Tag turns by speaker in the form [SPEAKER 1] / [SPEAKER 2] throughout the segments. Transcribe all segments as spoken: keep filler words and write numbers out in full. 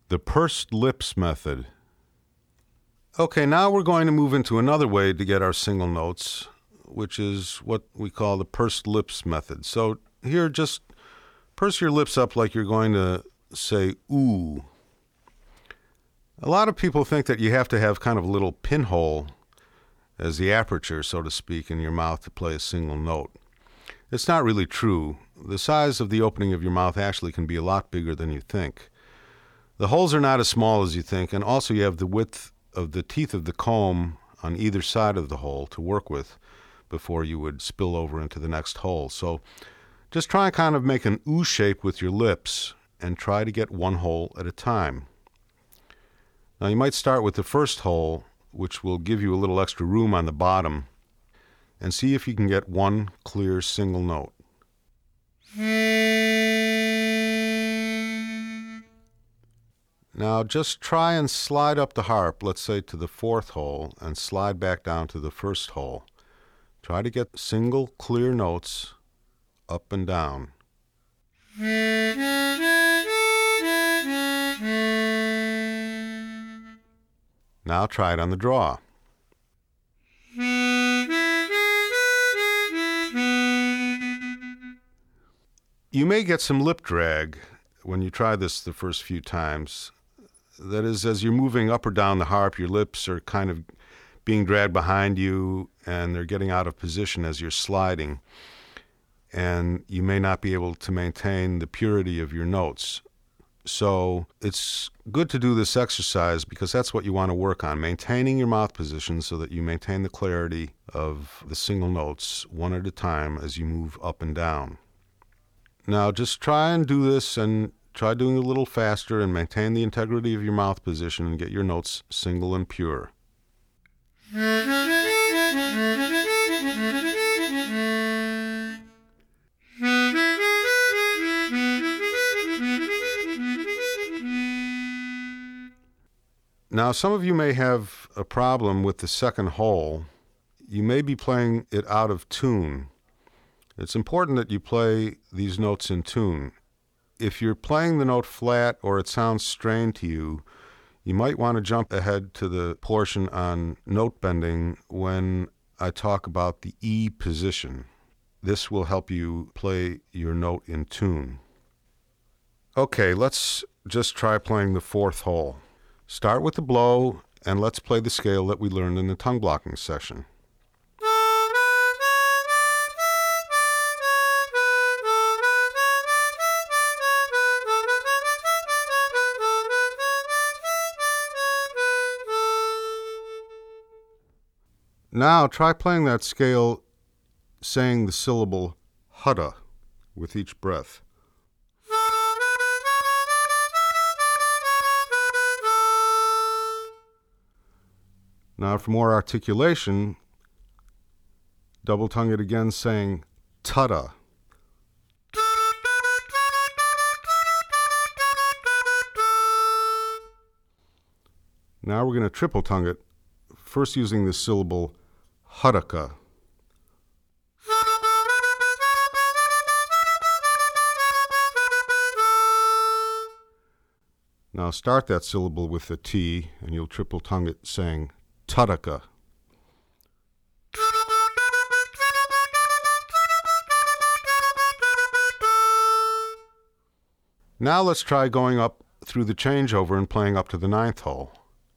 [SPEAKER 1] The pursed lips method. Okay, now we're going to move into another way to get our single notes, which is what we call the pursed lips method. So here, just purse your lips up like you're going to say ooh. A lot of people think that you have to have kind of a little pinhole as the aperture, so to speak, in your mouth to play a single note. It's not really true. The size of the opening of your mouth actually can be a lot bigger than you think. The holes are not as small as you think, and also you have the width of the teeth of the comb on either side of the hole to work with before you would spill over into the next hole. So just try and kind of make an ooh shape with your lips and try to get one hole at a time. Now you might start with the first hole, which will give you a little extra room on the bottom, and see if you can get one clear single note. Now just try and slide up the harp, let's say to the fourth hole, and slide back down to the first hole. Try to get single clear notes up and down. Now try it on the draw. You may get some lip drag when you try this the first few times. That is, as you're moving up or down the harp, your lips are kind of being dragged behind you and they're getting out of position as you're sliding. And you may not be able to maintain the purity of your notes. So it's good to do this exercise because that's what you want to work on, maintaining your mouth position so that you maintain the clarity of the single notes one at a time as you move up and down. Now just try and do this and try doing it a little faster and maintain the integrity of your mouth position and get your notes single and pure. Now, some of you may have a problem with the second hole. You may be playing it out of tune. It's important that you play these notes in tune. If you're playing the note flat or it sounds strained to you, you might want to jump ahead to the portion on note bending when I talk about the E position. This will help you play your note in tune. Okay, let's just try playing the fourth hole. Start with the blow, and let's play the scale that we learned in the tongue blocking session. Now try playing that scale saying the syllable hutta with each breath. Now for more articulation, double tongue it again saying tutta. Now we're going to triple tongue it, first using the syllable huttaka. Now start that syllable with the T, and you'll triple tongue it saying tuttaka. Now let's try going up through the changeover and playing up to the ninth hole.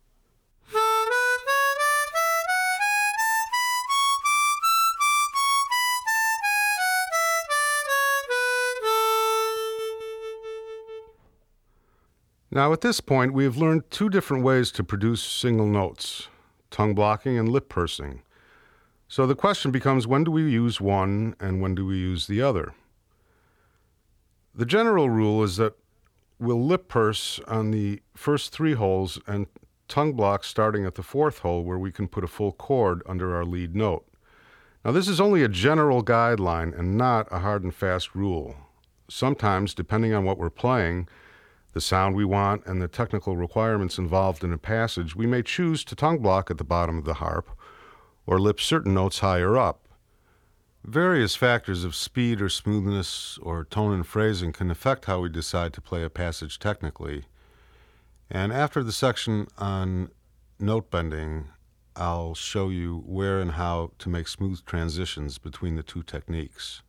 [SPEAKER 1] Now at this point, we have learned two different ways to produce single notes, tongue blocking and lip pursing. So the question becomes, when do we use one and when do we use the other? The general rule is that we'll lip purse on the first three holes and tongue block starting at the fourth hole where we can put a full chord under our lead note. Now this is only a general guideline and not a hard and fast rule. Sometimes, depending on what we're playing, the sound we want, and the technical requirements involved in a passage, we may choose to tongue block at the bottom of the harp or lip certain notes higher up. Various factors of speed or smoothness or tone and phrasing can affect how we decide to play a passage technically, And after the section on note bending, I'll show you where and how to make smooth transitions between the two techniques.